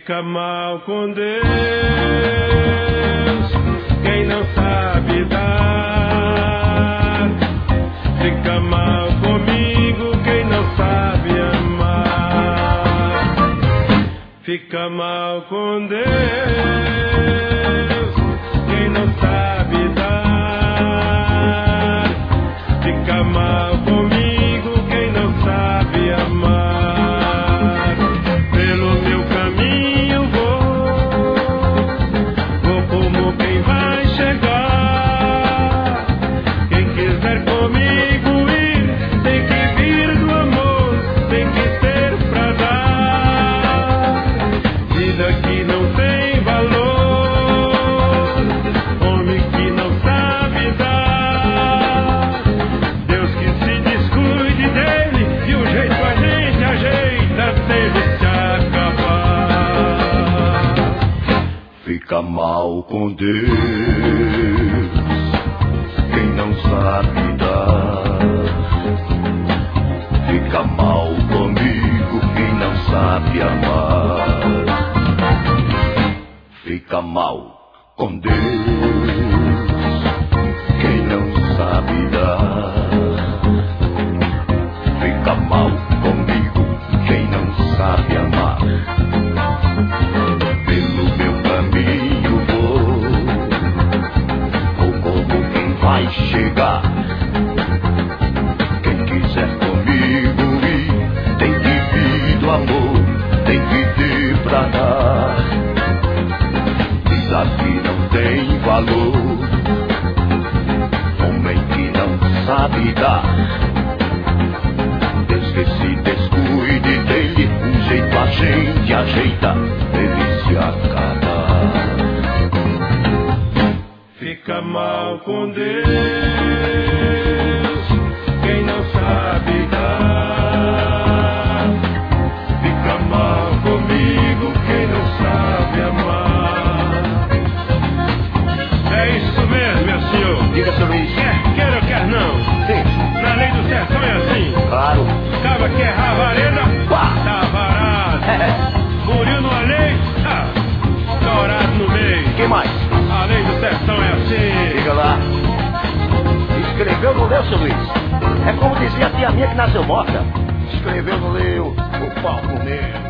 Fica mal com Deus quem não sabe dar. Fica mal comigo quem não sabe amar. Fica mal com Deus quem não sabe dar. Fica mal comigo quem não sabe amar. Pelo meu caminho vou como quem vai chegar. Quem quiser comigo ir, tem que vir do amor, tem que ter pra dar. Vida que não tem valor, homem que não sabe dar. Deus que se descuide dele, e o jeito a gente ajeita dele se acabar. Fica mal com Deus quem não sabe dar. Fica mal comigo quem não sabe amar. Fica mal com Deus quem não sabe dar. Fica mal comigo quem não sabe amar. Pelo meu caminho vou como quem vai chegar. Quem quiser comigo ir, tem que vir do amor, tem que ter pra dar. Vida que não tem valor, homem que não sabe dar. Deus que se descuide dele, um jeito a gente ajeita ele se acabar. Fica mal com Deus quem não sabe dar. Fica mal comigo quem não sabe amar. É isso mesmo, meu senhor. Diga, seu Luiz. Quer ou quer não? Sim. Na lei do sertão é assim. Claro. Acaba que errar a vareda, Pá. tá varado. Muriu numa lei, tá dourado no meio. Quem mais? A lei do sertão é assim. Diga lá. Escreveu, não leu, seu Luiz? É como dizia a tia minha que nasceu morta. Escreveu, não leu, o pau comeu.